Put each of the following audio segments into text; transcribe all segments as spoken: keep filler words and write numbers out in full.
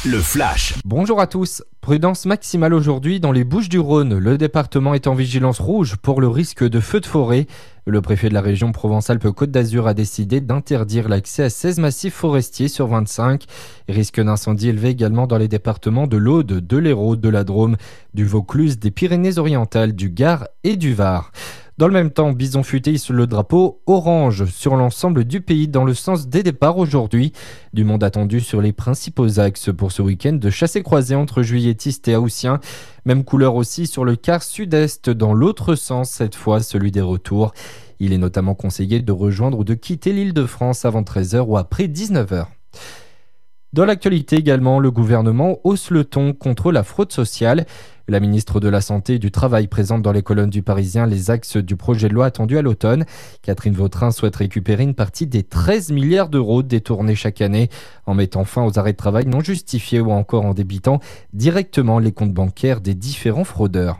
Le flash. Bonjour à tous. Prudence maximale aujourd'hui dans les Bouches-du-Rhône. Le département est en vigilance rouge pour le risque de feux de forêt. Le préfet de la région Provence-Alpes-Côte d'Azur a décidé d'interdire l'accès à seize massifs forestiers sur vingt-cinq. Risque d'incendie élevé également dans les départements de l'Aude, de l'Hérault, de la Drôme, du Vaucluse, des Pyrénées-Orientales, du Gard et du Var. Dans le même temps, Bison Futé hisse le drapeau orange sur l'ensemble du pays dans le sens des départs aujourd'hui. Du monde attendu sur les principaux axes pour ce week-end de chassé-croisé entre juilletistes et haussiens. Même couleur aussi sur le quart sud-est dans l'autre sens, cette fois celui des retours. Il est notamment conseillé de rejoindre ou de quitter l'Île-de-France avant treize heures ou après dix-neuf heures. Dans l'actualité également, le gouvernement hausse le ton contre la fraude sociale. La ministre de la Santé et du Travail présente dans les colonnes du Parisien les axes du projet de loi attendu à l'automne. Catherine Vautrin souhaite récupérer une partie des treize milliards d'euros détournés chaque année en mettant fin aux arrêts de travail non justifiés ou encore en débitant directement les comptes bancaires des différents fraudeurs.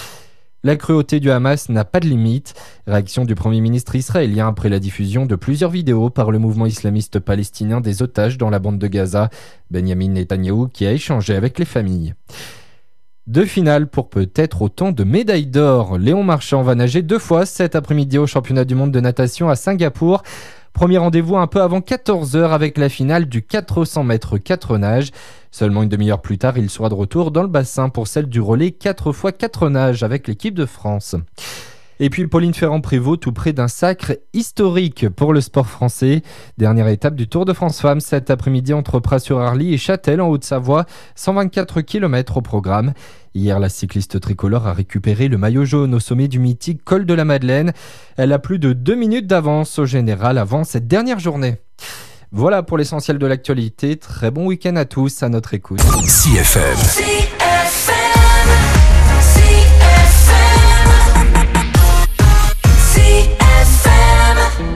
La cruauté du Hamas n'a pas de limite. Réaction du Premier ministre israélien après la diffusion de plusieurs vidéos par le mouvement islamiste palestinien des otages dans la bande de Gaza. Benjamin Netanyahou qui a échangé avec les familles. Deux finales pour peut-être autant de médailles d'or. Léon Marchand va nager deux fois cet après-midi au championnat du monde de natation à Singapour. Premier rendez-vous un peu avant quatorze heures avec la finale du quatre cents mètres quatre nages. Seulement une demi-heure plus tard, il sera de retour dans le bassin pour celle du relais quatre fois quatre nages avec l'équipe de France. Et puis Pauline Ferrand-Prévot tout près d'un sacre historique pour le sport français. Dernière étape du Tour de France Femmes cet après-midi entre Pras-sur-Arly et Châtel en Haute-Savoie. cent vingt-quatre kilomètres au programme. Hier, la cycliste tricolore a récupéré le maillot jaune au sommet du mythique col de la Madeleine. Elle a plus de deux minutes d'avance au général avant cette dernière journée. Voilà pour l'essentiel de l'actualité. Très bon week-end à tous à notre écoute. C F M. C F M. C F M. C F M.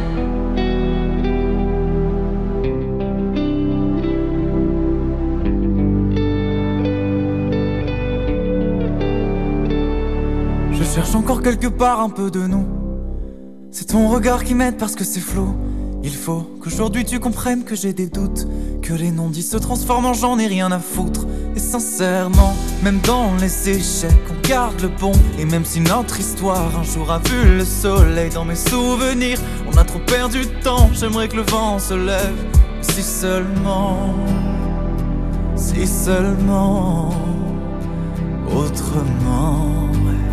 Je cherche encore quelque part un peu de nous. C'est ton regard qui m'aide parce que c'est flou. Il faut qu'aujourd'hui tu comprennes que j'ai des doutes, que les non-dits se transforment en j'en ai rien à foutre. Et sincèrement, même dans les échecs, on garde le bon. Et même si notre histoire un jour a vu le soleil dans mes souvenirs, on a trop perdu de temps, j'aimerais que le vent se lève. Mais si seulement, si seulement, autrement,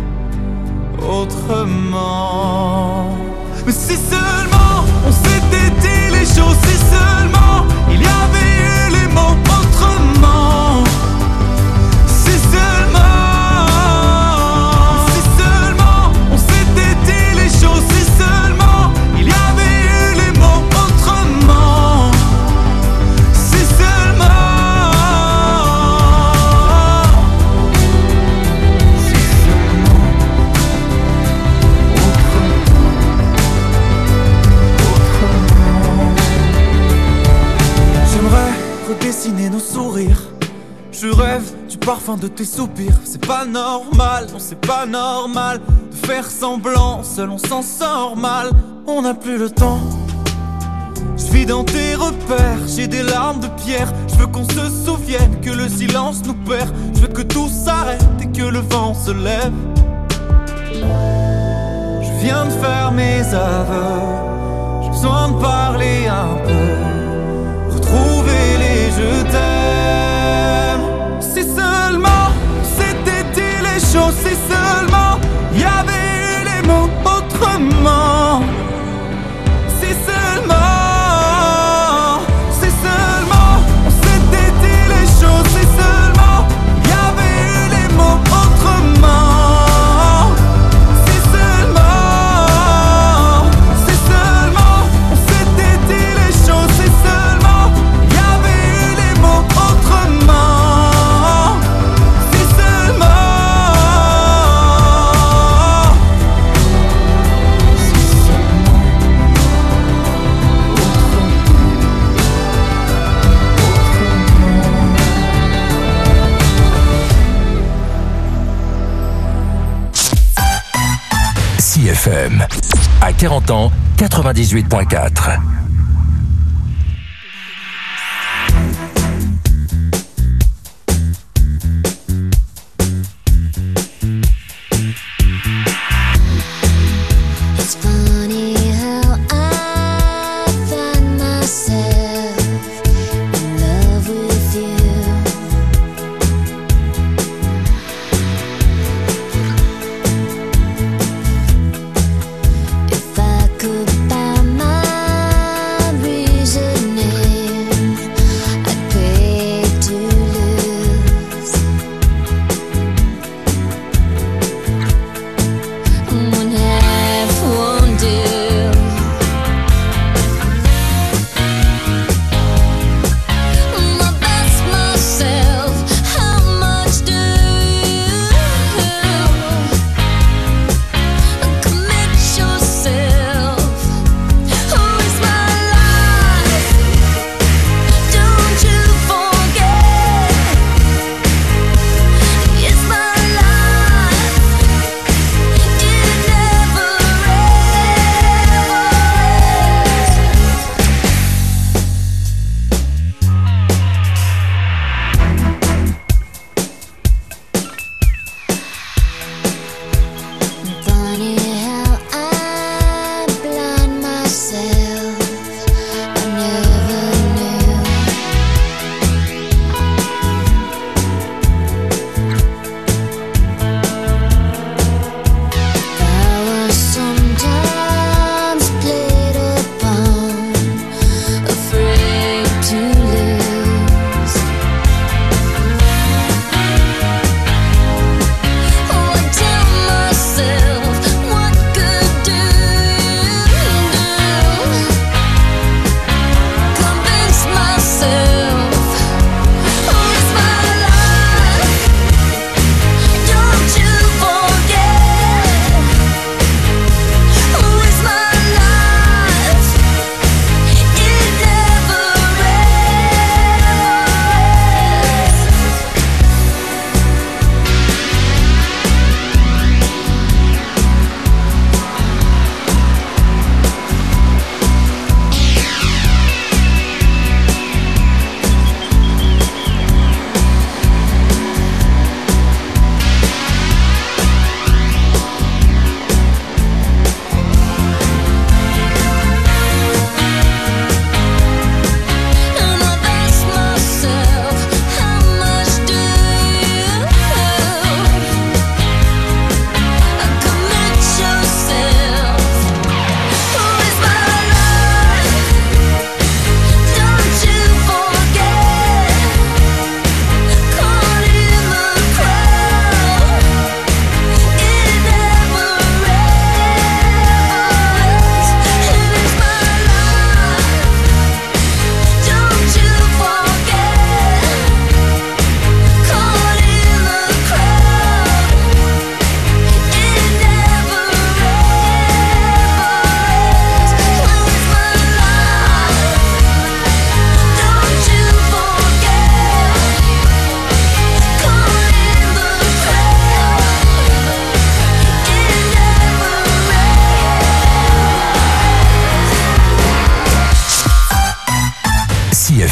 autrement. Mais si seulement on s'était dit les choses, si seulement il y avait eu les mots autrement. Si seulement, si seulement on s'était dit les choses, si seulement il y avait eu les mots autrement. Si seulement, si seulement, j'aimerais redessiner nos sourires. Je rêve du parfum de tes soupirs. C'est pas normal, non c'est pas normal de faire semblant, seul on s'en sort mal. On n'a plus le temps. Je vis dans tes repères, j'ai des larmes de pierre. Je veux qu'on se souvienne que le silence nous perd. Je veux que tout s'arrête et que le vent se lève. Je viens de faire mes aveux, j'ai besoin de parler un peu, retrouver les je t'aime. Si seulement c'était dit les choses, si seulement il y avait eu les mots autrement. Si seulement, si seulement on s'était dit les choses, si seulement il y avait eu les mots autrement. Si seulement, si seulement on s'était dit les choses, si seulement il y avait eu les mots autrement. Si seulement, si seulement, C F M. À quarante ans, quatre-vingt-dix-huit virgule quatre.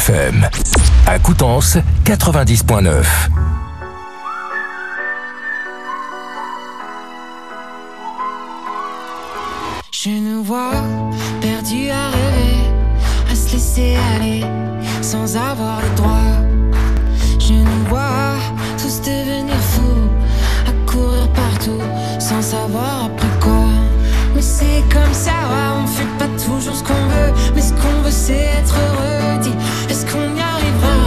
F M. À Coutances, quatre-vingt-dix point neuf. Je nous vois perdus à rêver, à se laisser aller sans avoir le droit. Je nous vois tous devenir fous, à courir partout sans savoir après quoi. Mais c'est comme ça, ouais, on fait pas toujours ce qu'on veut, mais ce qu'on veut c'est être heureux. Dis, est-ce qu'on y arrivera?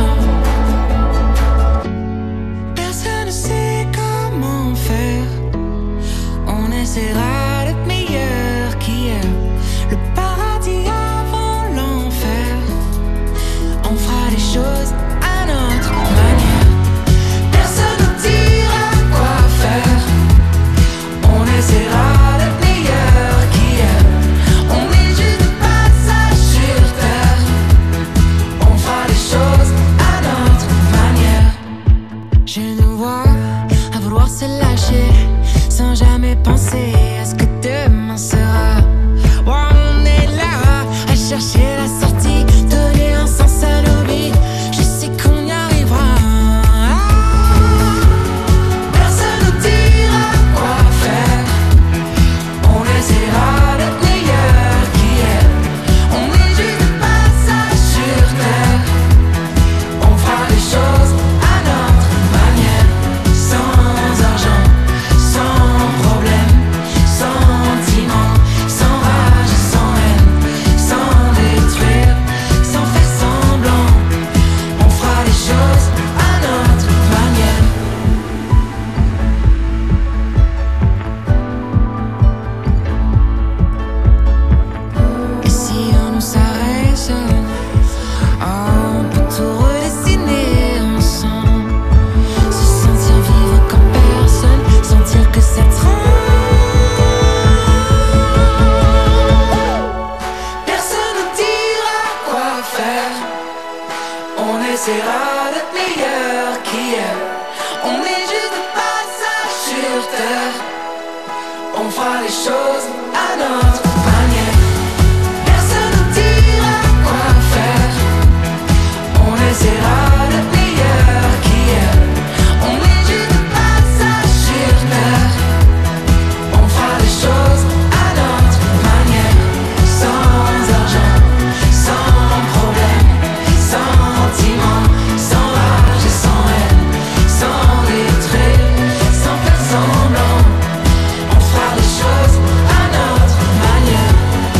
Personne ne sait comment faire. On essaiera d'être meilleur qu'hier. Le paradis avant l'enfer. On fera les choses à notre manière. Personne ne dira quoi faire. On essaiera d'être meilleur qu'hier. On est juste de passage sur terre. On fera les choses à notre manière. Je nous vois à vouloir se lâcher sans jamais penser à ce que demain sera. Ouais, on est là à chercher la sortie, donner un sens à nos vies. Je sais qu'on y arrivera. Personne ne dira quoi faire. On essaiera d'être meilleur qu'hier. On est juste de passage sur terre. On fera les choses à notre manière. Sans argent, sans problème, sentiment, sans rage et sans haine, sans détruire, sans faire semblant. On fera les choses à notre manière. Et si on nous s'arrête, oh, on peut tout redessiner ensemble. Se sentir vivre comme personne, sentir que ça tremble. Personne ne dira quoi faire. On essaiera d'être meilleur qu'hier. On est juste de passage sur terre. On fera les choses à notre manière. Personne ne dira quoi faire. On essaiera d'être meilleur qu'hier. On est juste de passage sur terre. On fera les choses à notre manière. Sans argent, sans problème, sentiment, sans rage et sans haine, sans détruire, sans faire semblant. On fera les choses à notre manière.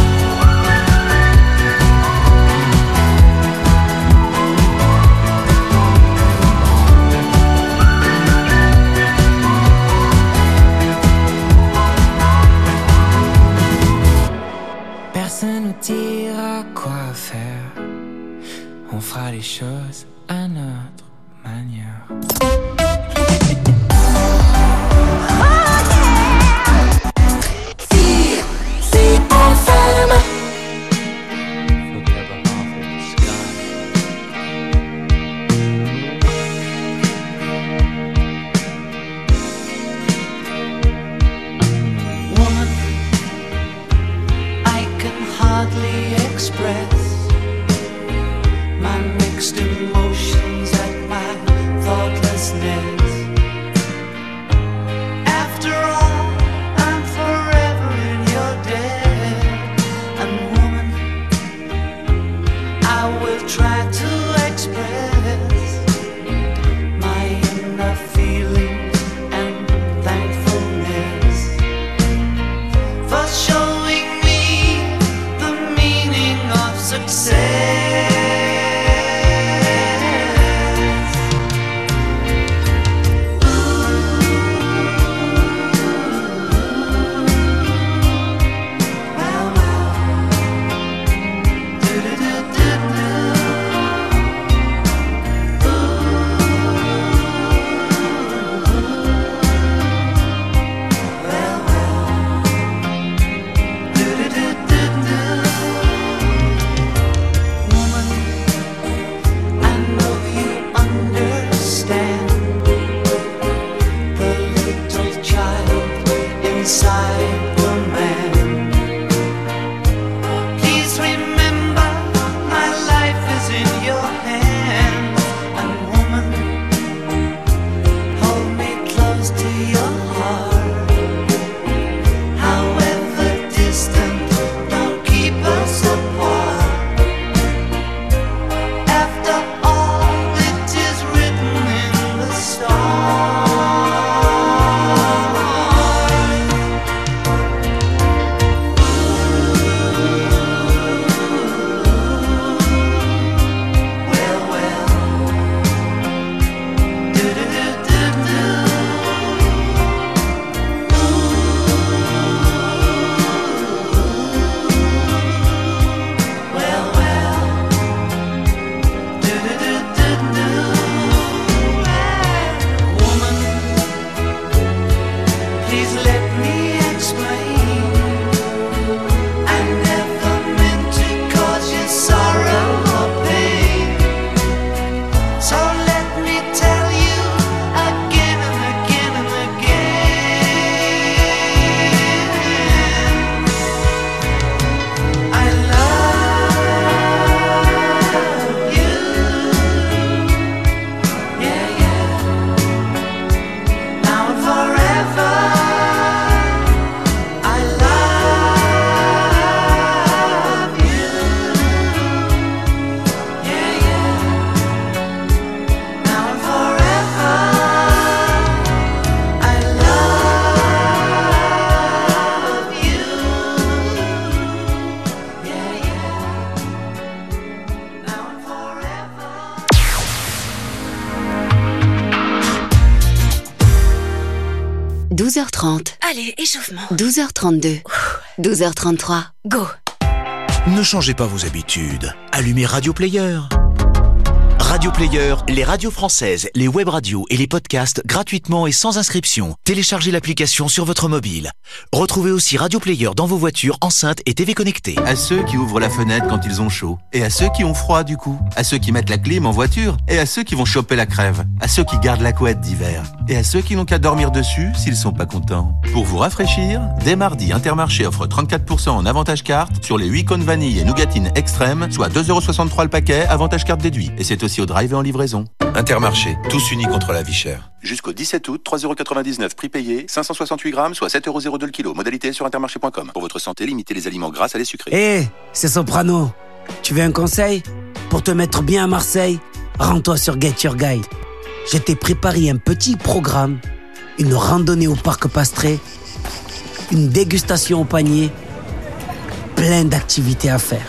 Personne ne dira quoi faire. On fera les choses à notre manière. Woman, I can hardly express my mixed emotions. douze heures trente. Allez, échauffement. douze heures trente-deux. douze heures trente-trois. Go. Ne changez pas vos habitudes. Allumez Radio Player. Radio Player, les radios françaises, les web radios et les podcasts gratuitement et sans inscription. Téléchargez l'application sur votre mobile. Retrouvez aussi Radio Player dans vos voitures, enceintes et T V connectées. À ceux qui ouvrent la fenêtre quand ils ont chaud. Et à ceux qui ont froid du coup. À ceux qui mettent la clim en voiture. Et à ceux qui vont choper la crève. À ceux qui gardent la couette d'hiver. Et à ceux qui n'ont qu'à dormir dessus s'ils sont pas contents. Pour vous rafraîchir, dès mardi, Intermarché offre trente-quatre pour cent en avantage carte sur les huit cônes vanille et nougatine extrême, soit deux euros soixante-trois le paquet, avantage carte déduit. Et c'est aussi au drive et en livraison. Intermarché, tous unis contre la vie chère. Jusqu'au dix-sept août, trois euros quatre-vingt-dix-neuf prix payé, cinq cent soixante-huit grammes, soit sept euros zéro deux le kilo. Modalité sur intermarché point com. Pour votre santé, limitez les aliments gras à les sucrés. Hé, hey, c'est Soprano. Tu veux un conseil? Pour te mettre bien à Marseille, rends-toi sur Get Your Guide. Je t'ai préparé un petit programme, une randonnée au parc Pastré, une dégustation au panier, plein d'activités à faire.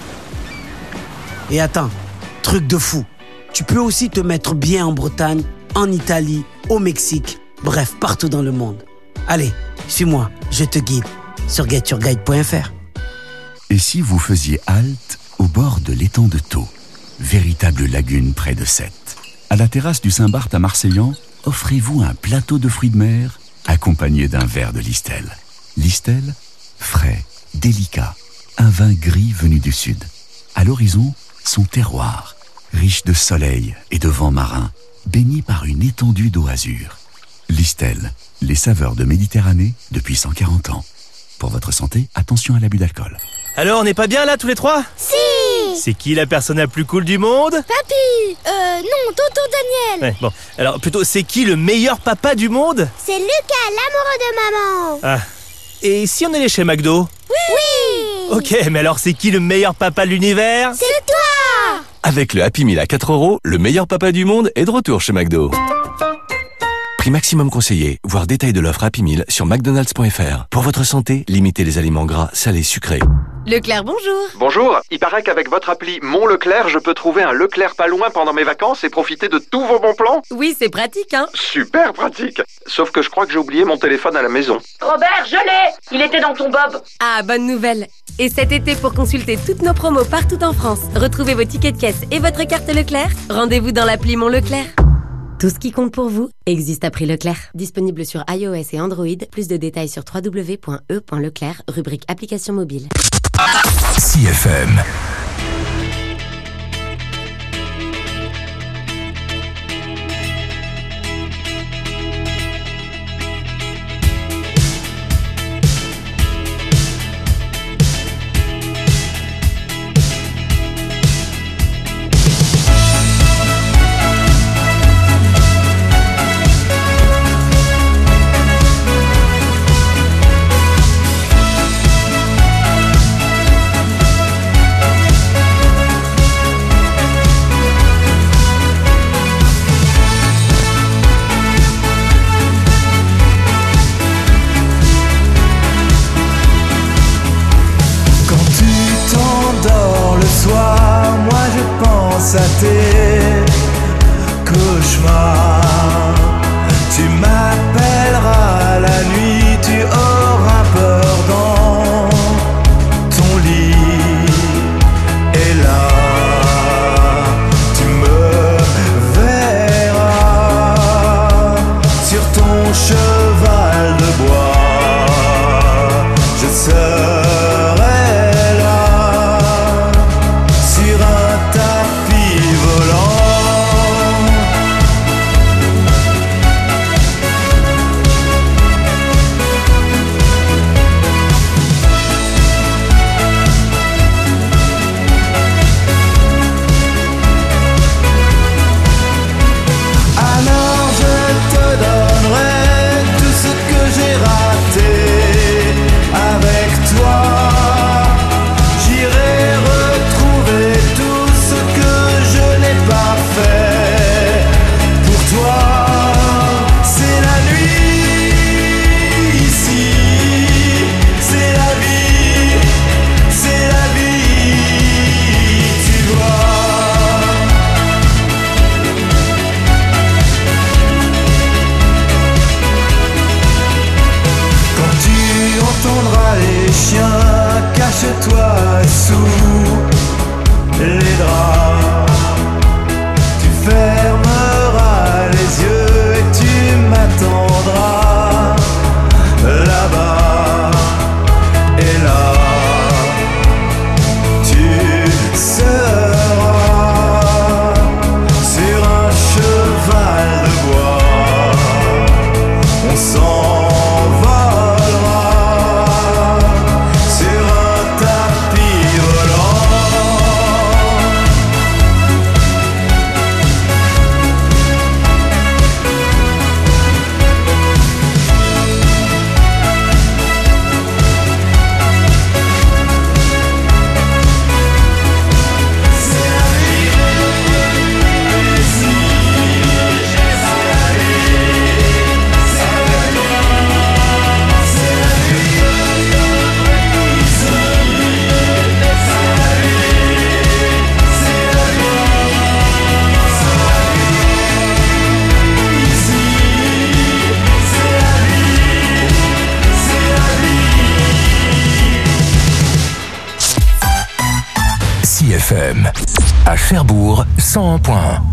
Et attends, truc de fou, tu peux aussi te mettre bien en Bretagne, en Italie, au Mexique, bref, partout dans le monde. Allez, suis-moi, je te guide sur get your guide point f r. Et si vous faisiez halte au bord de l'étang de Thau, véritable lagune près de Sète? À la terrasse du Saint-Barth à Marseillan, offrez-vous un plateau de fruits de mer accompagné d'un verre de Listel. Listel, frais, délicat, un vin gris venu du sud. À l'horizon, son terroir, riche de soleil et de vent marin, baigné par une étendue d'eau azur. Listel, les saveurs de Méditerranée depuis cent quarante ans. Pour votre santé, attention à l'abus d'alcool. Alors, on n'est pas bien là tous les trois? Si. C'est qui la personne la plus cool du monde? Papy. Euh, non, tonton Daniel. Ouais, bon, alors plutôt, c'est qui le meilleur papa du monde? C'est Lucas, l'amoureux de maman. Ah, et si on allait chez McDo? Oui. Oui. Ok, mais alors c'est qui le meilleur papa de l'univers? C'est toi. Avec le Happy Meal à quatre euros, le meilleur papa du monde est de retour chez McDo. Prix maximum conseillé, voir détail de l'offre Happy Meal sur mcdonalds point f r. Pour votre santé, limitez les aliments gras, salés, sucrés. Leclerc, bonjour. Bonjour, il paraît qu'avec votre appli Mon Leclerc, je peux trouver un Leclerc pas loin pendant mes vacances et profiter de tous vos bons plans. Oui, c'est pratique, hein. Super pratique. Sauf que je crois que j'ai oublié mon téléphone à la maison. Robert, je l'ai. Il était dans ton bob. Ah, bonne nouvelle. Et cet été, pour consulter toutes nos promos partout en France, retrouvez vos tickets de caisse et votre carte Leclerc, rendez-vous dans l'appli Mon Leclerc. Tout ce qui compte pour vous existe à prix Leclerc. Disponible sur iOS et Android. Plus de détails sur w w w point e point leclerc, rubrique application mobile. C F M. M. À Cherbourg, cent un point un.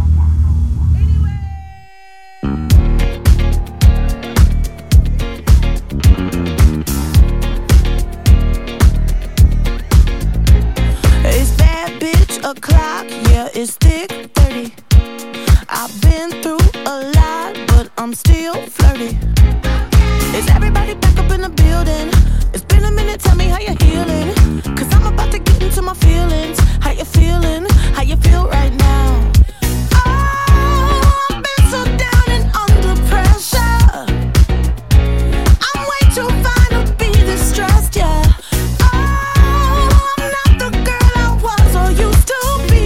It's bad bitch o'clock, yeah, it's thick thirty. I've been through a lot, but I'm still flirty. Is everybody back up in the building? It's been a minute, tell me how you're healing. Cause I'm about to get into my feelings. How you feeling? How you feel right now? Oh, I've been so down and under pressure. I'm way too fine to be distressed, yeah. Oh, I'm not the girl I was or used to be.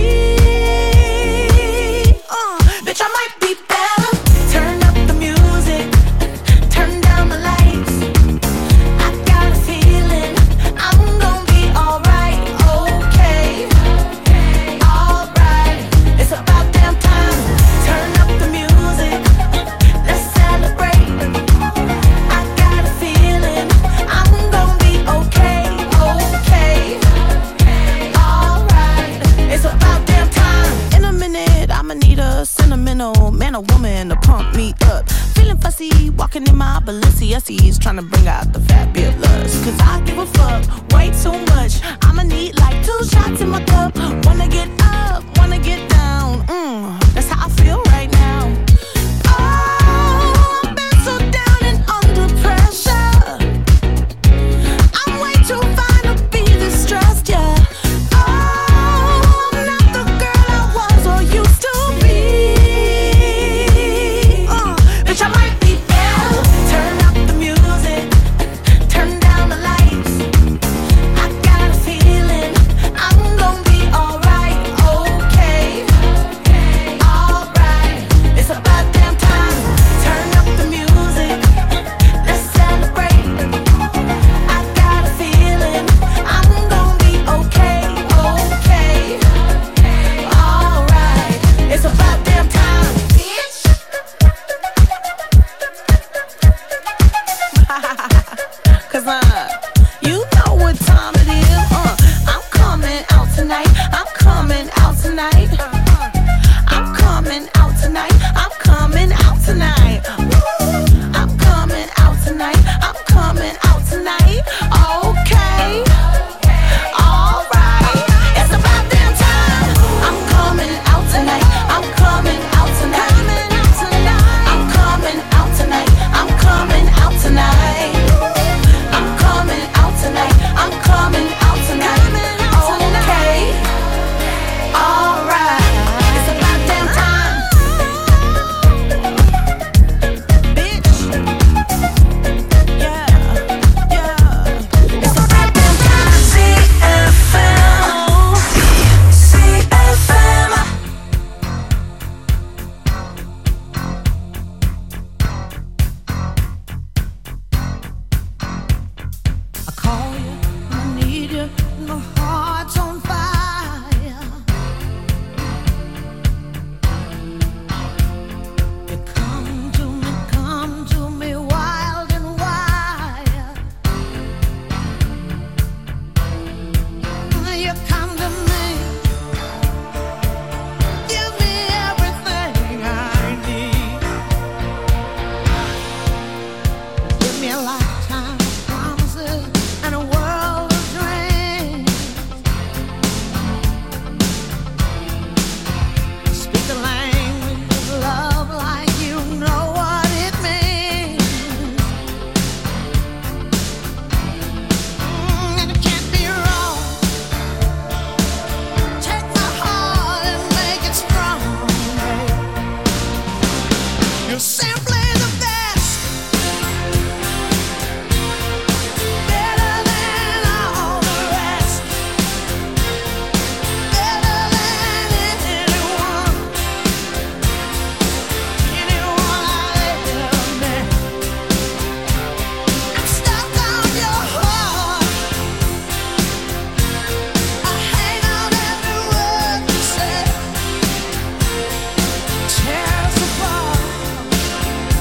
Uh, bitch, I might be better. Turn up the music, turn down the lights. I got a feeling I'm gonna be alright, okay, alright. It's about damn time. Turn up the music, let's celebrate. I got a feeling I'm gonna be okay, okay, alright. It's about damn time. In a minute, I'ma need a sentimental man or woman to pump me up. Feeling fussy, walking in my Balenciennes, trying to bring out the fabulous. Cause I give a fuck way too much. I'ma need like two shots in my cup. Wanna get up, wanna get down. Mm, that's how I feel right now. Oh, I've been so down and under pressure. I'm way too fine to be distressed, yeah. Oh, I'm not the girl I was or used to be. Uh, bitch, I might be better. Turn up the music, turn down the lights. I got a feeling I'm gonna be alright, okay, alright. It's about damn time. Turn up the music, let's celebrate. I got a feeling I'm gonna be okay, okay, alright. It's about damn time, bitch. Cause uh, you know what time it is. Uh, I'm coming out tonight. I'm coming out tonight. I'm coming out tonight. I'm coming out tonight. Woo. I'm coming out tonight. I'm coming out tonight. Okay. Alright. It's about damn time. I'm coming out tonight. I'm coming out tonight. I'm coming out tonight. I'm coming out tonight. I'm coming out tonight. I'm coming out tonight. Okay. Alright. It's about damn time. Bitch. Yeah. Yeah. It's about damn time. C F M. C F M. I call you, I need you, my heart's on fire. You come to me, come to me wild and wild. You come to me, give me everything I need. Give me a lifetime of promises and a world of dreams. Speak the language of love like you know what it means. Mm, and it can't be wrong. Take my heart and make it strong. You're simply the best. Better than all the rest. Better than anyone. Anyone I've ever met. I'm stuck on your heart. I hang on every word you say. Tear us apart.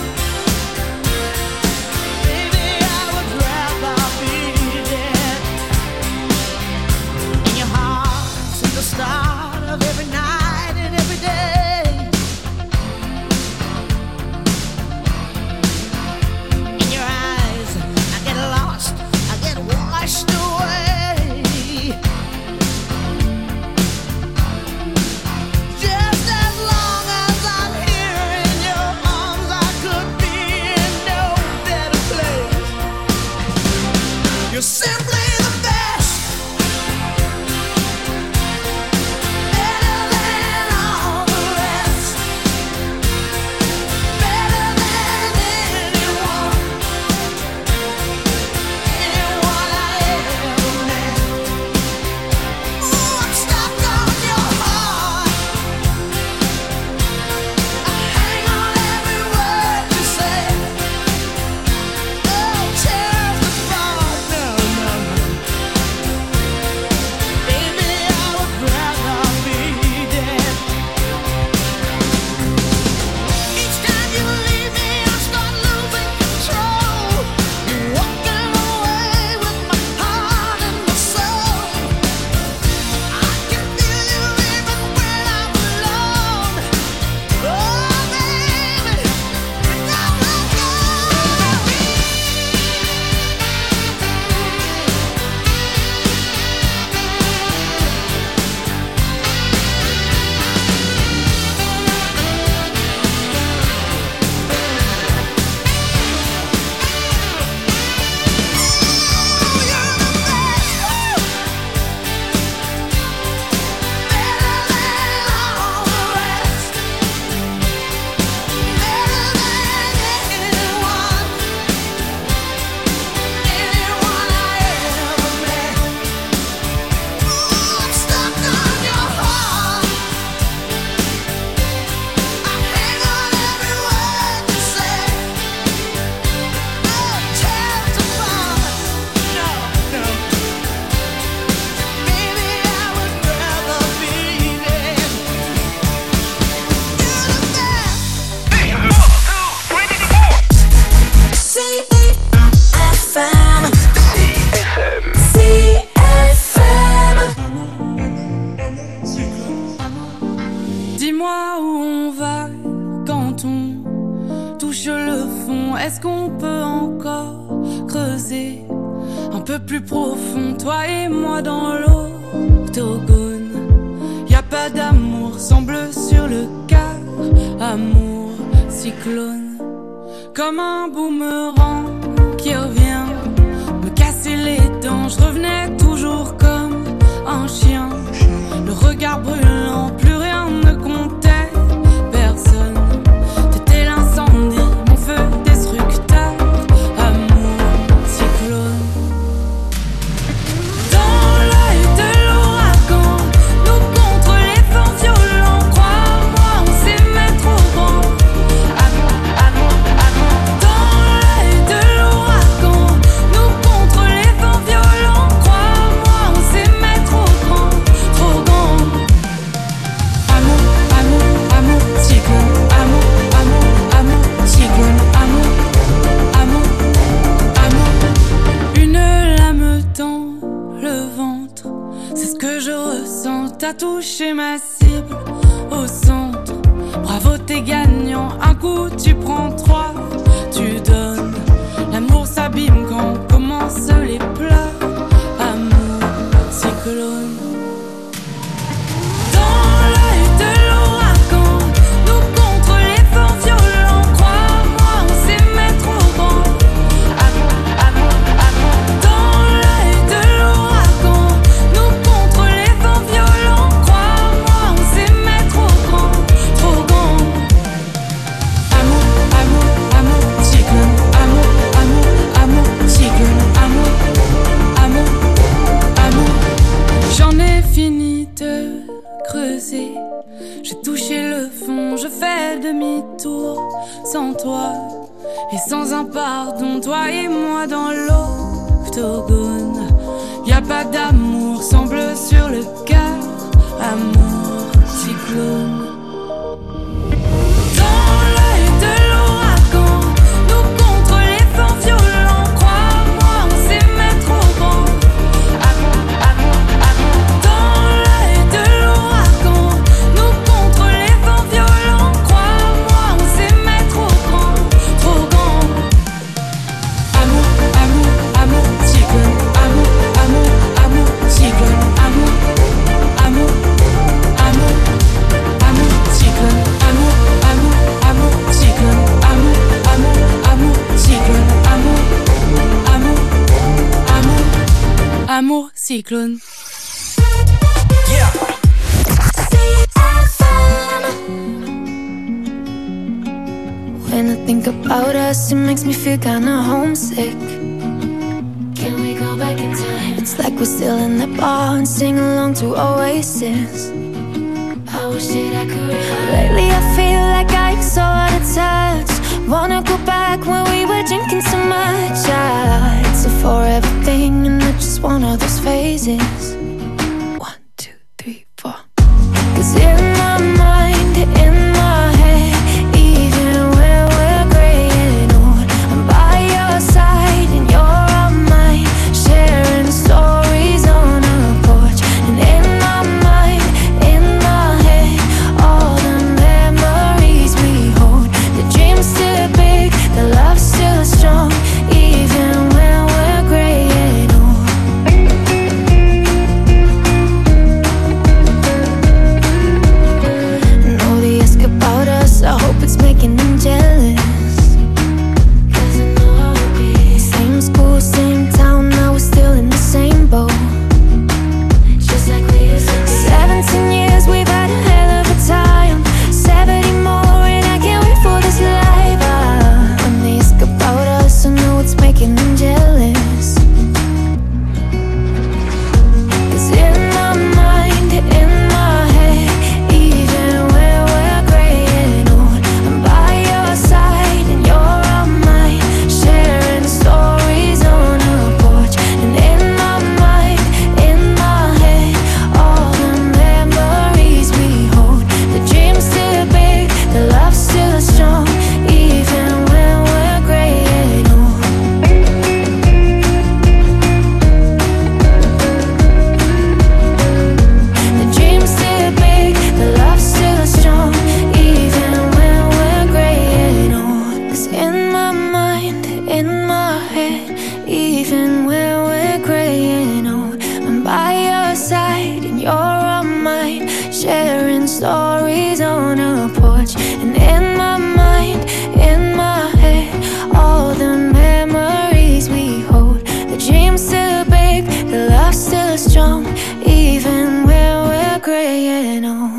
fond, est-ce qu'on peut encore creuser un peu plus profond, toi et moi dans l'octogone? Y a pas d'amour, semble sur le quart, amour cyclone, comme un boomerang qui revient me casser les dents. Je revenais toujours comme un chien, le regard brûlant, plus rien ne comptait, personne. T'étais l'incendie, mon feu destructeur, amour cyclone. Dans l'œil de l'ouragan, nous contre les vents violents, crois-moi, on s'aimait trop grand. Amour, amour, amour. Dans l'œil de l'ouragan, nous contre les vents violents, crois-moi, on s'aimait trop grand, trop grand. Amour, amour, amour, cyclone. Amour, amour, amour, cyclone. Amour, amour, amour. Une lame dans le ventre, c'est ce que je ressens. T'as touché ma cible au centre. Bravo, t'es gagnant. Un coup, tu prends trois, tu donnes. L'amour s'abîme quand commencent les pleurs. Amour, cyclone. Dans l'œil de l'ouragan, nous contre les vents violents, crois-moi, on s'aimait trop grand. Amour, amour, amour. Dans l'œil de l'ouragan, nous contre les vents violents, crois-moi, on s'aimait trop grand, trop grand. Amour, amour, amour, cyclone. Amour, amour, amour, cyclone. Amour, amour, amour. J'en ai fini de creuser, j'ai touché le fond, je fais demi-tour sans toi et sans un pardon, toi et moi dans l'octogone. Y a pas d'amour, semble sur le cœur, amour cyclone. Dans l'œil de l'ouragan, nous contre les vents violents, crois-moi, on s'aimait trop grand. Amour, amour, amour. Dans l'œil de l'ouragan, nous contre les vents violents, crois-moi, on s'aimait trop grand, trop grand. Amour, amour, amour, cyclone. Amour, amour, amour, cyclone. Amour, amour, amour, amour, cyclone. Amour, amour, amour, cyclone. Amour, amour, amour, cyclone. Amour, amour, amour, amour, cyclone. When I think about us, it makes me feel kinda homesick. Can we go back in time? It's like we're still in the bar and sing along to Oasis. I wish that I could. Lately I feel like I'm so out of touch. Wanna go back when we were drinking so much. Ah, it's a forever thing and not just one of those phases. One, two, three, four. Cause in my mind, in my head, even when we're gray and old, I'm by your side and you're on mine, sharing stories on a porch. And in my mind, in my head, all the memories we hold. The dream's still big, the love's still strong, even when we're gray and old. And all they ask about us, I hope it's making them jealous. Cause I know I will be. Same school, same town, now we're still in the same boat. Just like we used to be. Seventeen years, we've had a hell of a time. Seventy more, and I can't wait for this life. Ah, when they ask about even when we're gray and old. I'm by your side and you're on mine, sharing stories on a porch. And in my mind, in my head, all the memories we hold. The dreams still big, the love still strong, even when we're gray and old.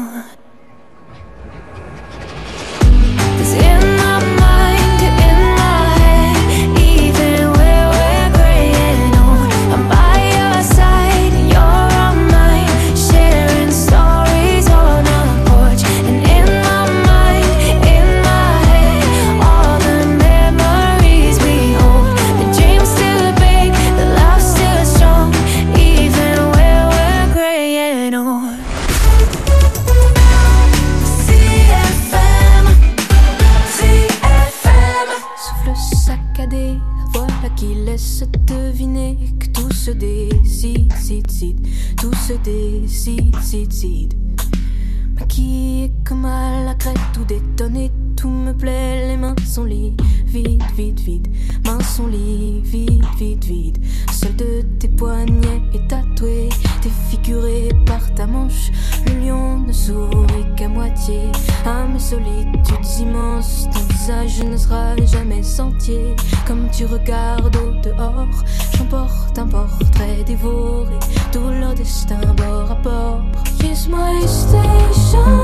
Tout se décide, cide, cide. Maquillée comme à la crête, tout détonné, tout me plaît. Les mains sont liées, vide, vide, vide. Mains sont liées, vide, vide, vide. Seul de tes poignets est tatoué, défiguré par ta manche. Le lion ne sourit qu'à moitié à mes solitudes immenses. Ton visage ne sera jamais entier. Comme tu regardes au dehors, j'emporte un portrait dévoré, tout leur destin bord à bord. Kiss my station,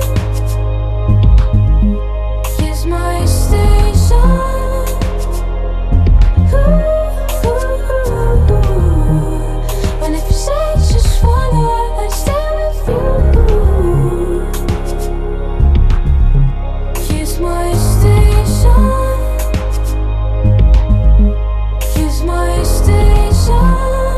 kiss my station. Ooh, ooh, ooh. And if you say just wanna, I stay with you. Kiss my station, kiss my station.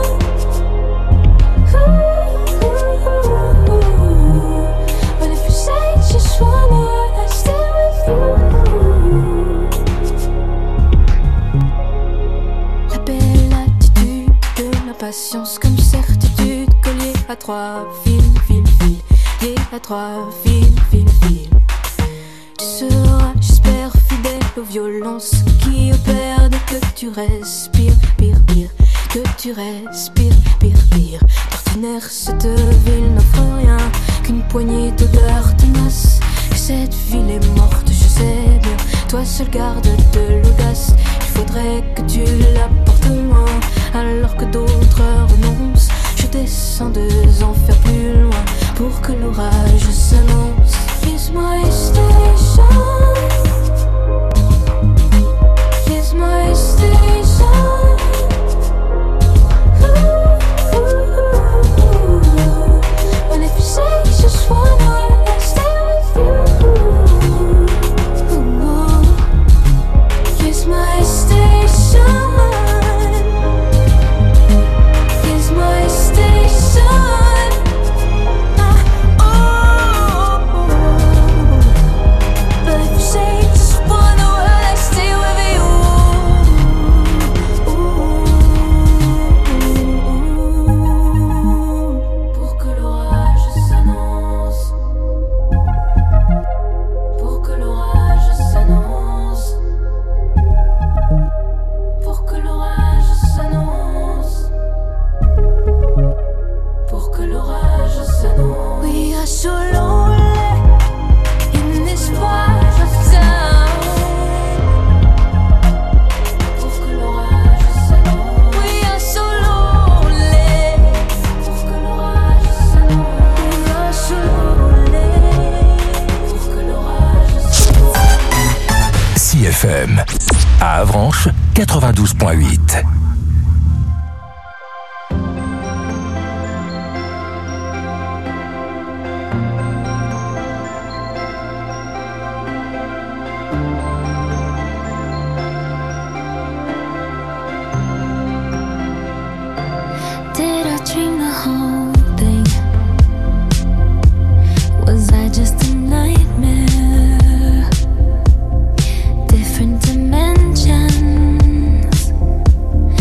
Patience comme certitude, collier à trois fils, fil, fil, lié à trois fils, fil, fil. Tu seras, j'espère, fidèle aux violences qui opèrent dès que tu respires, pire, pire, que tu respires, pire, pire. D'ordinaire, cette ville n'offre rien qu'une poignée d'odeurs tenaces. Que cette ville est morte, je sais bien, toi seul garde de l'audace. Il faudrait que tu la portes loin, alors que d'autres renoncent. Je descends deux enfers plus loin pour que l'orage s'annonce. Kiss my station, kiss my station. Ooh, ooh, ooh. And if you say just wanna, I stay with you. Ooh, kiss my station. F M. À Avranches, quatre-vingt-douze point huit. Did I dream the whole thing? Was I just a nightmare? Different dimensions.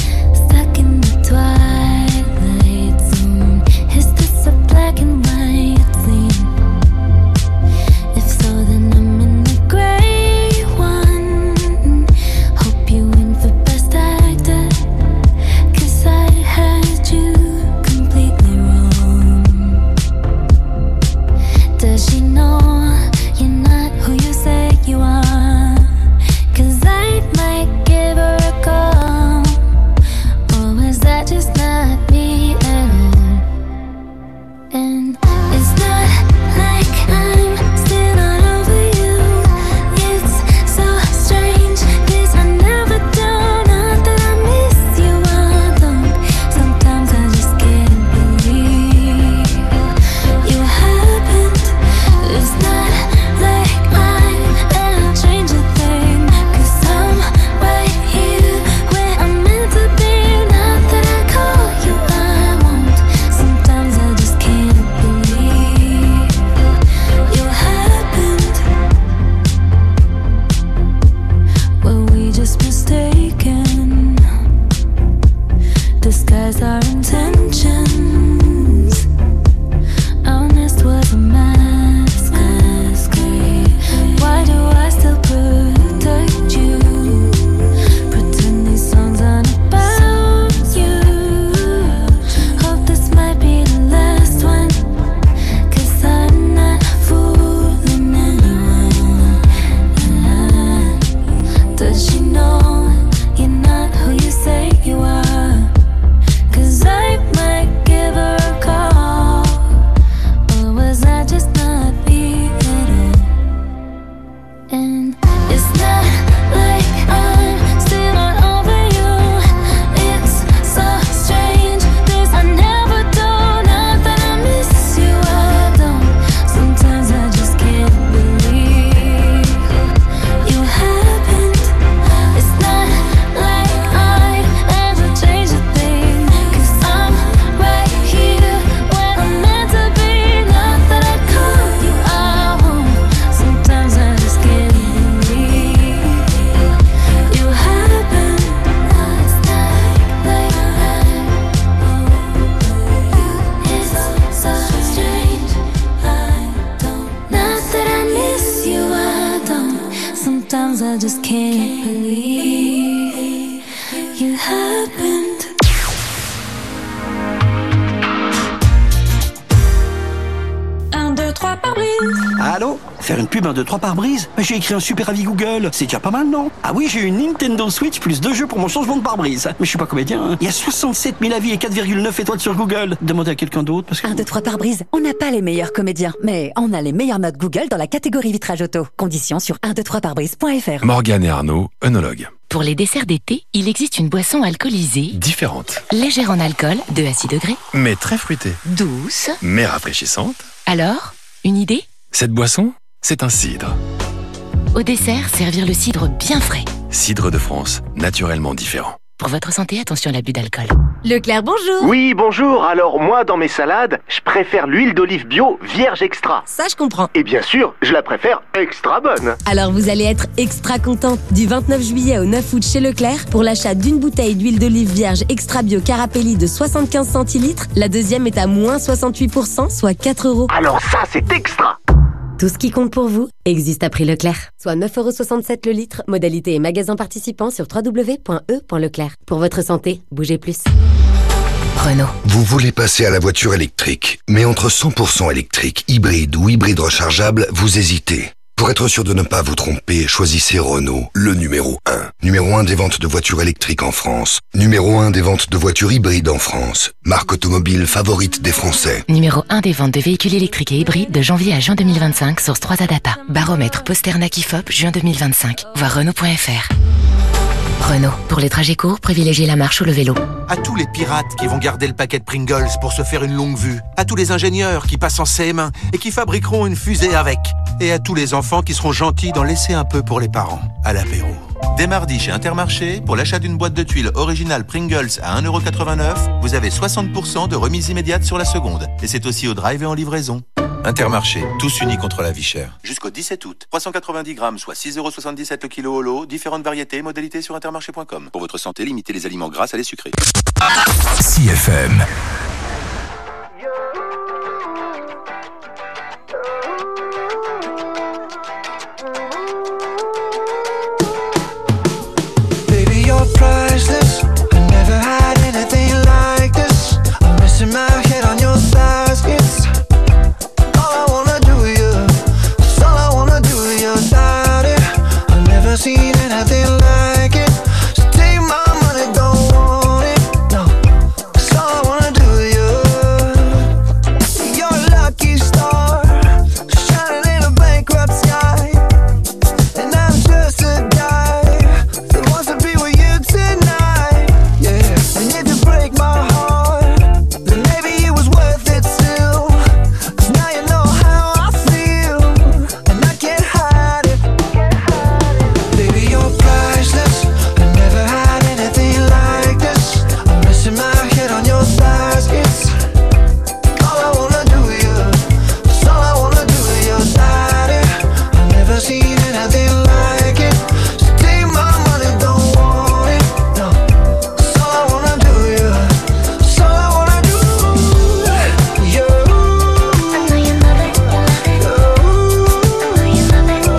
just can't believe you happened. Un, deux, trois par brise. Allô? Faire une pub un, deux, trois par brise? Mais j'ai écrit un super avis Google. C'est déjà pas mal, non? Ah oui, j'ai eu une Nintendo Switch plus deux jeux pour mon changement de pare-brise. Mais je suis pas comédien, hein. Il y a soixante-sept mille avis et quatre virgule neuf étoiles sur Google. Demandez à quelqu'un d'autre parce que... un, deux, trois par brise. On n'a pas les meilleurs comédiens, mais on a les meilleures notes Google dans la catégorie vitrage auto. Conditions sur un, deux, trois par brise point f r. Morgane et Arnaud, œnologues. Pour les desserts d'été, il existe une boisson alcoolisée, Différente, légère en alcool, deux à six degrés, mais très fruitée, douce. mais rafraîchissante. Alors, une idée? Cette boisson, c'est un cidre. Au dessert, servir le cidre bien frais. Cidre de France, naturellement différent. Pour votre santé, attention à l'abus d'alcool. Leclerc, bonjour. Oui, bonjour. Alors moi, dans mes salades, je préfère l'huile d'olive bio vierge extra. Ça, je comprends. Et bien sûr, je la préfère extra bonne. Alors vous allez être extra content. Du vingt-neuf juillet au neuf août chez Leclerc, pour l'achat d'une bouteille d'huile d'olive vierge extra bio Carapelli de soixante-quinze centilitres, la deuxième est à moins soixante-huit pour cent, soit quatre euros. Alors ça, c'est extra. Tout ce qui compte pour vous existe à prix Leclerc. Soit neuf euros soixante-sept le litre, modalité et magasin participant sur w w w point e point leclerc. Pour votre santé, bougez plus. Renault. Vous voulez passer à la voiture électrique, mais entre cent pour cent électrique, hybride ou hybride rechargeable, vous hésitez. Pour être sûr de ne pas vous tromper, choisissez Renault, le numéro un. Numéro un des ventes de voitures électriques en France. Numéro un des ventes de voitures hybrides en France. Marque automobile favorite des Français. Numéro un des ventes de véhicules électriques et hybrides de janvier à juin deux mille vingt-cinq, source trois A Data. Baromètre Posternak I F O P, juin deux mille vingt-cinq. Voir Renault point f r. Renault. Pour les trajets courts, privilégiez la marche ou le vélo. À tous les pirates qui vont garder le paquet de Pringles pour se faire une longue vue. À tous les ingénieurs qui passent en C M un et qui fabriqueront une fusée avec. Et à tous les enfants qui seront gentils d'en laisser un peu pour les parents, à l'apéro. Dès mardi chez Intermarché, pour l'achat d'une boîte de tuiles originale Pringles à un euro quatre-vingt-neuf, vous avez soixante pour cent de remise immédiate sur la seconde. Et c'est aussi au drive et en livraison. Intermarché, tous unis contre la vie chère. Jusqu'au dix-sept août. trois cent quatre-vingt-dix grammes, soit six euros soixante-dix-sept le kilo au lot. Différentes variétés, modalités sur intermarché point com. Pour votre santé, limitez les aliments gras à les sucrés. C F M. Baby, you're priceless. I never had anything like this. I'm missing my head on your thighs. It's all I wanna do, yeah. It's all I wanna do, yeah. Daddy, I've never seen anything like it. So take my money, don't want it. No, it's all I wanna do, yeah. You're a lucky star, shining in a bankrupt sky. And I'm just a guy that wants to be with you tonight, yeah. And if you break my heart, then maybe it was worth it still. 'Cause now you know how I feel, and I can't hide it. Baby, you're priceless. I never had anything like this. I'm missing my head on your thighs. It's all I wanna do, yeah. It's all I wanna do, yeah. Daddy, I've never seen anything like it. So take my money, don't want it. No, it's all I wanna do, yeah. It's all I wanna do, yeah. I know you love it, you love it. I know you love it, you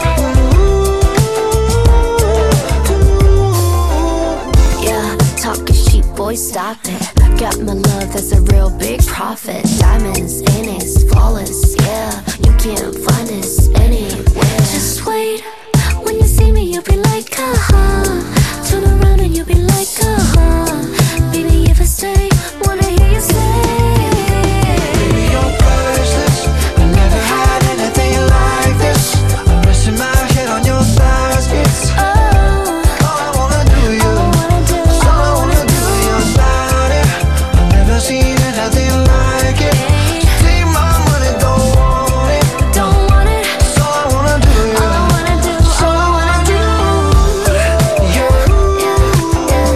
love it. Yeah, talking cheap, boy, stop it. Got my love, that's a real big profit. Diamonds in it, flawless, yeah. You can't find us anywhere. Just wait, when you see me, you'll be like, uh-huh. Turn around and you'll be like, uh-huh. Baby, if I stay, wanna hear you say. Baby, you're priceless. I never had anything like this. I'm resting my head on your thighs. It's all I wanna do, yeah. It's all I wanna do, yeah. Daddy, I've never seen anything like it. So take my money, don't want it. Don't want it. It's all I wanna do, yeah. All I wanna do, It's all I wanna do, yeah.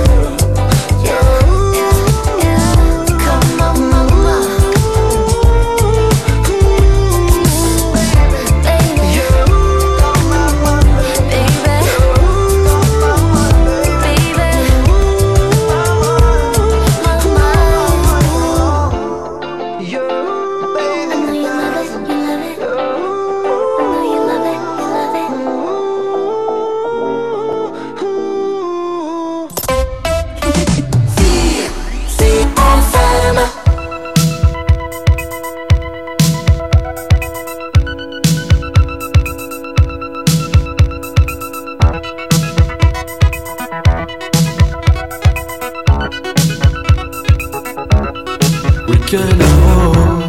week-end à Rome,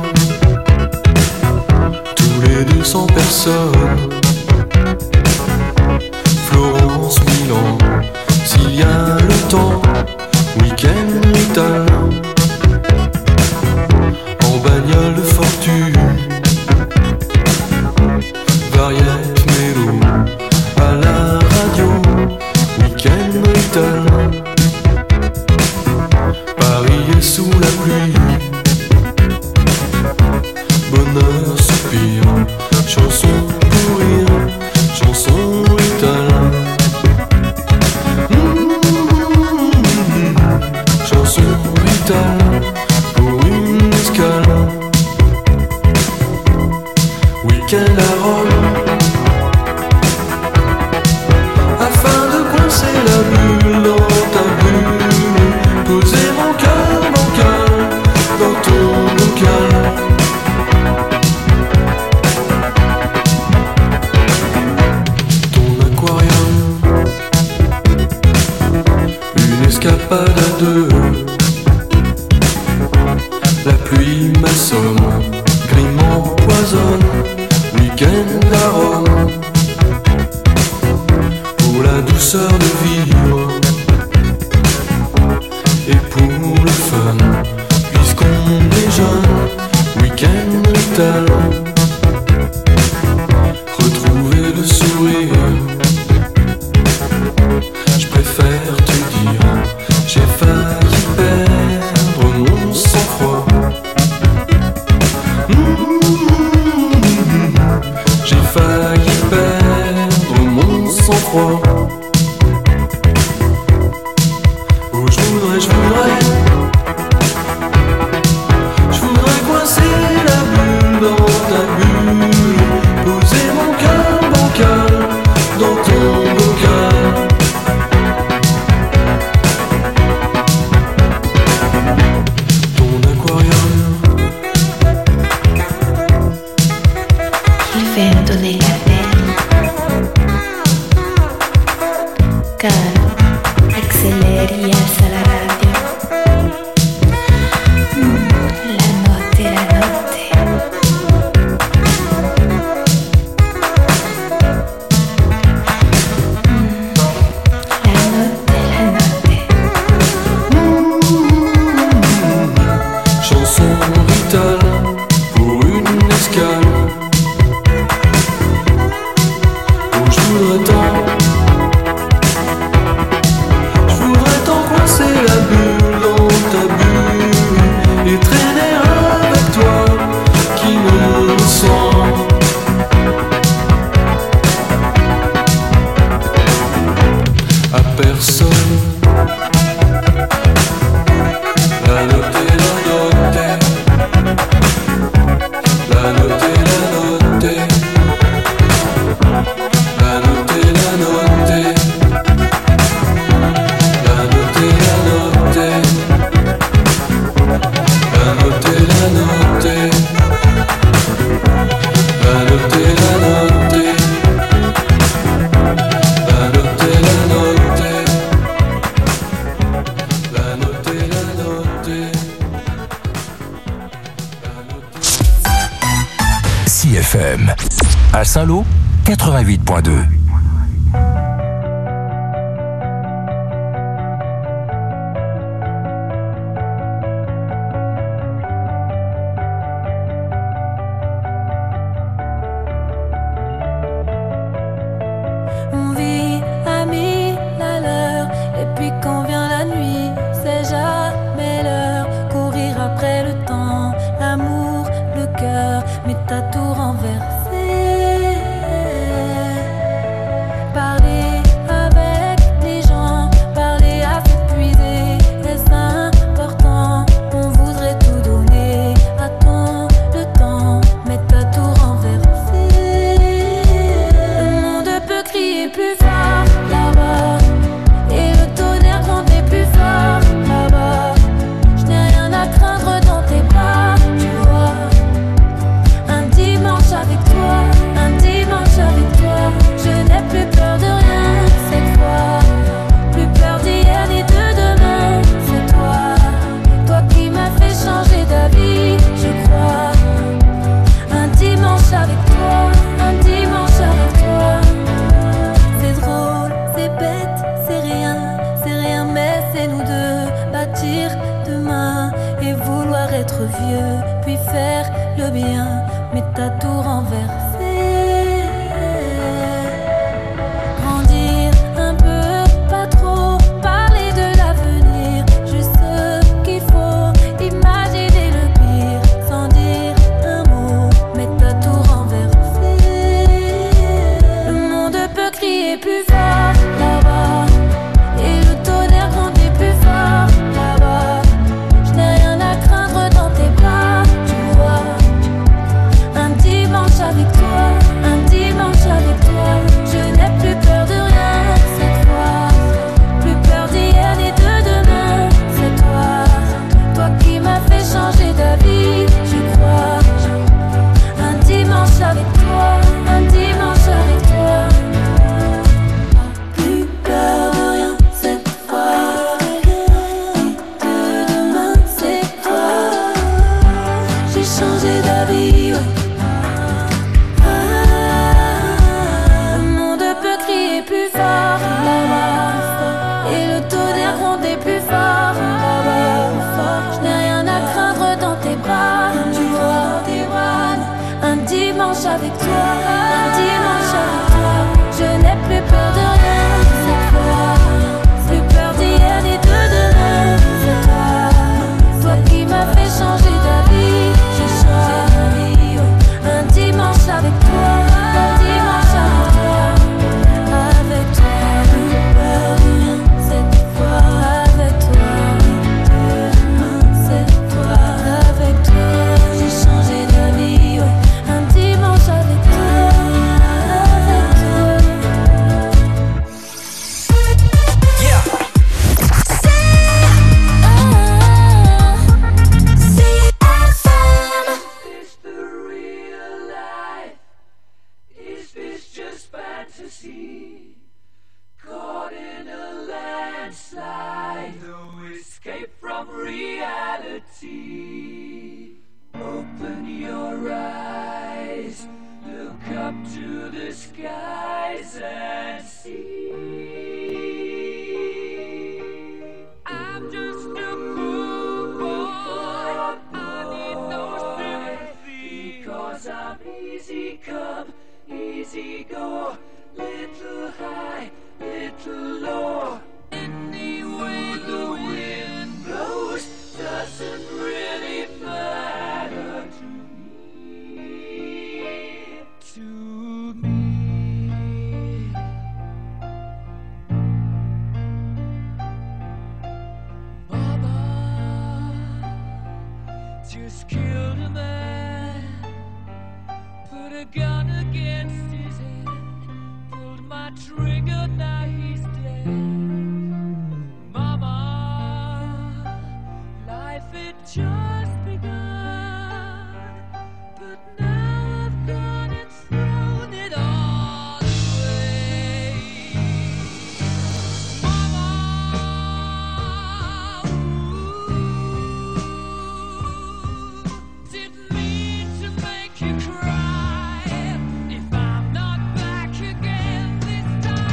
tous les deux sans personne. Florence, Milan, s'il y a le temps, week-end italien. En bagnole de fortune, variette mélo, à la radio, week-end italien. Paris est sous la pluie, bonheur, soupir, chanson pour rire, chanson italien. Mmh, chanson italien pour une escale. Week-end à Rome, afin de coincer la bulle dans ta bulle, poser mon cœur bancal dans ton bocal. Ton aquarium, une escapade à deux, la pluie m'assomme, gris m'empoisonne, week-end à Rome, pour la douceur de vivre et pour le fun, puisqu'on est jeune, week-end italien. Retrouver le sourire, je préfère te dire, j'ai failli perdre mon sang-froid. Mmh, j'ai failli perdre mon sang-froid. Oh, je voudrais, je voudrais, je voudrais coincer la bulle dans ta bulle, poser mon cœur bancal dans ton bocal. Ton aquarium, Il vento nella pelle, calmo, acceleri e alza la radio. Mm, la notte, la notte. Mm, la notte, la notte. chanson vitale pour une escale. Oh, je voudrais tant, je voudrais tant coincer la bulle dans ta bulle et traîner avec toi qui me sent. À personne. La notte, la notte, la notte, la notte, la notte, la notte, la notte, la notte, la notte, la notte, la notte, la notte, la notte, la notte, la notte, la notte. C F M. À Saint-Lô, quatre-vingt-huit point deux. On vit à mille à l'heure, et puis quand vient la nuit, c'est jamais l'heure. Courir après le temps, l'amour, le cœur, mais t'as tout renversé. nous deux, bâtir demain et vouloir être vieux, puis faire le bien, mais t'as tout renversé. Grandir un peu, pas trop, parler de l'avenir, juste ce qu'il faut, imaginer le pire, sans dire un mot, mais t'as tout renversé. Le monde peut crier plus fort là-bas, et le tonnerre grondait plus fort là-bas. Je n'ai rien à craindre dans tes bras, tu vois. Un dimanche avec toi, un dimanche avec toi. Je n'ai plus peur de rien cette fois, plus peur d'hier ni de demain. C'est toi, toi qui m'as fait changer d'avis, je crois. Un dimanche avec toi, un dimanche avec toi. Plus peur de rien cette fois, ni de demain. C'est toi, j'ai changé d'avis, ouais. Le monde peut crier plus fort là-bas, et le tonnerre gronder plus fort là-bas. Je n'ai rien à craindre dans tes bras, tu vois. Un dimanche avec toi, un dimanche avec toi. Je n'ai plus peur de rien cette fois, plus peur d'hier ni de demain. C'est toi, toi qui m'as fait changer d'avis, j'ai changé d'avis, ouais. Un dimanche avec toi, un dimanche avec toi. Avec toi, plus peur de rien cette fois. Avec toi, c'est toi. Avec toi, j'ai changé d'avis, ouais. Un dimanche avec toi, avec toi. Yeah. Is the real life? Is this just fantasy? Caught in a landslide, no escape from reality. Open your eyes, look up to the skies and see. I'm just a cool boy, I need no sympathy, 'cause I'm easy come, easy go, little high, little low. Any way the wind blows doesn't really matter to me, to me. Mama just killed a man, put a gun against his head, pulled my trigger, now he's dead. Mama, life had just begun, but now I've gone and thrown it all away. Mama, ooh, didn't mean to make you cry. If I'm not back again this time,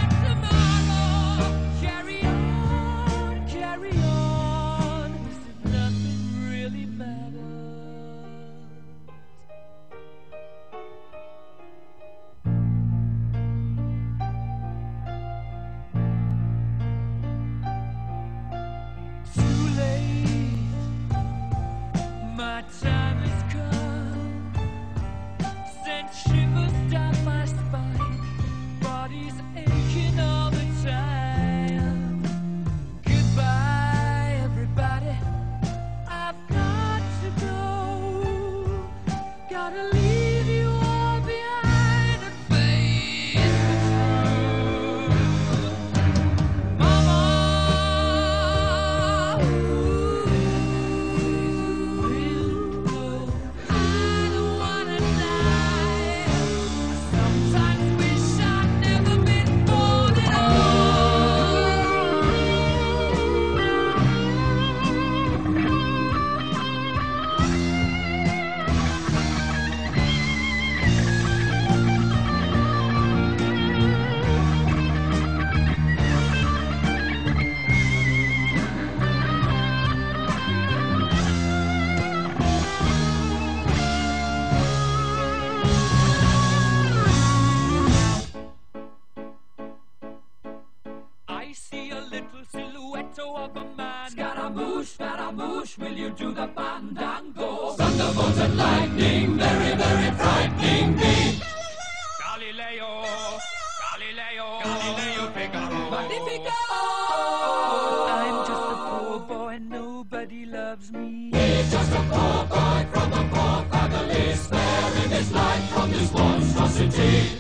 silhouette of a man. Scaramouche, Scaramouche, will you do the fandango? Thunderbolt and lightning, very, very frightening me. Galileo, Galileo, Galileo Figaro. Magnifico! I'm just a poor boy, nobody loves me. He's just a poor boy from a poor family, sparing his life from this monstrosity.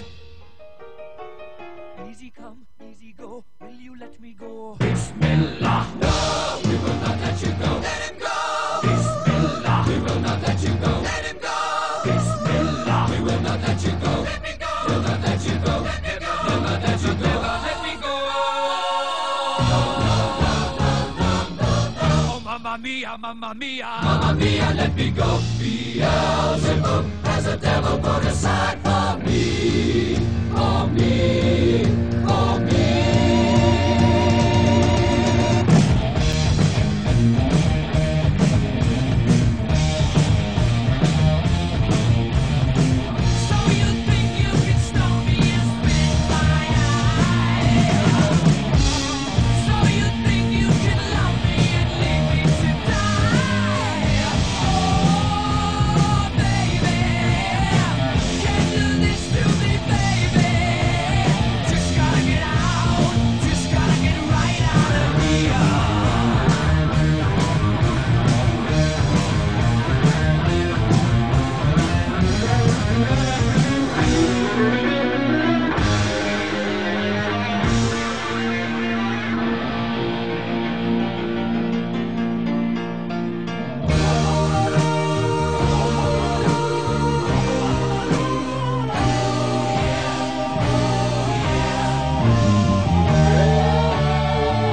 Easy come, easy go, will you let me go? Bismillah, no, we will not let you go. Let him go! Bismillah, we will not let you go. Let him go! Bismillah, we will not let you go. Let me go! We'll not let you go. Let me go! We'll not let you go. Let me go! Oh, mamma mia, mamma mia, mamma mia, let me go. Beelzebub has a devil put aside for me, for me, for me.